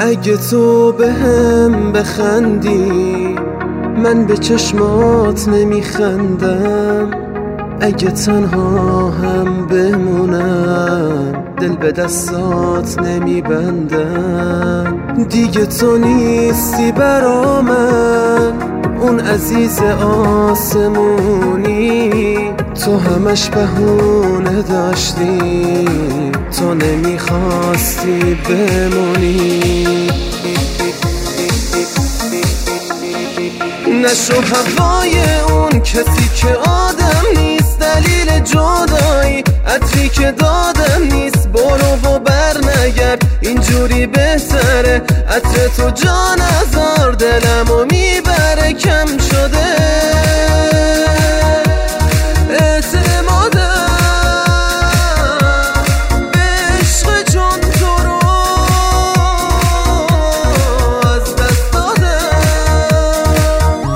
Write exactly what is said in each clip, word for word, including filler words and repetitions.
اگه تو به هم بخندی من به چشمات نمیخندم، اگه تنها هم بمونم دل به دستات نمیبندم. دیگه تو نیستی برا من اون عزیز آسمونی، تو همش بهونه داشتی، تو نمیخواستی بمونی. نشو هوای اون کسی که آدم نیست، دلیل جدایی عطری که دادم نیست. برو و بر نگرد اینجوری بهتره، عطر تو جان هزار دلمو میبره. کم شده اعتمادم به عشق چون تو رو از دست دادم.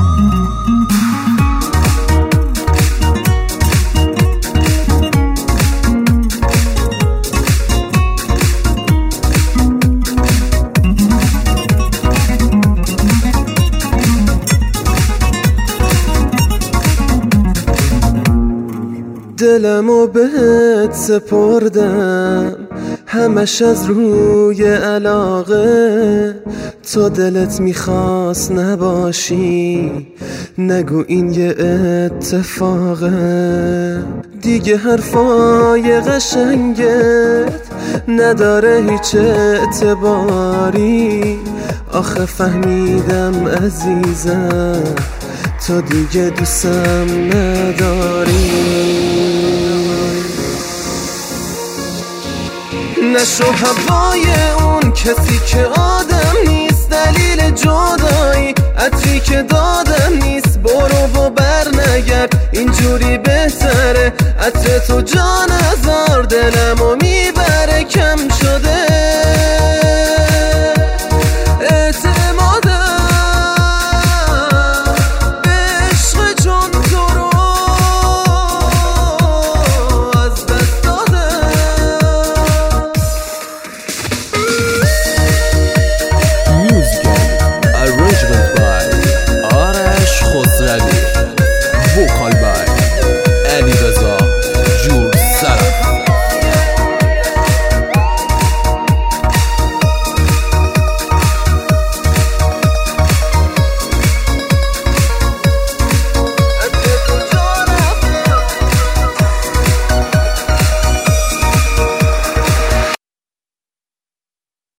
دلمو بهت سپردم همش از روی علاقه، تو دلت میخواست نباشی نگو این یه اتفاقه. دیگه حرفای قشنگت نداره هیچ اعتباری، آخه فهمیدم عزیزم تو دیگه دوستم نداری. نشو هوای اون کسی که آدم نیست، دلیل جدایی عطری که دادم نیست. برو و بر نگرد اینجوری بهتره، عطر تو جان هزار دلمو میبره. کم شده Arrangement by Arash Khosravi, vocal by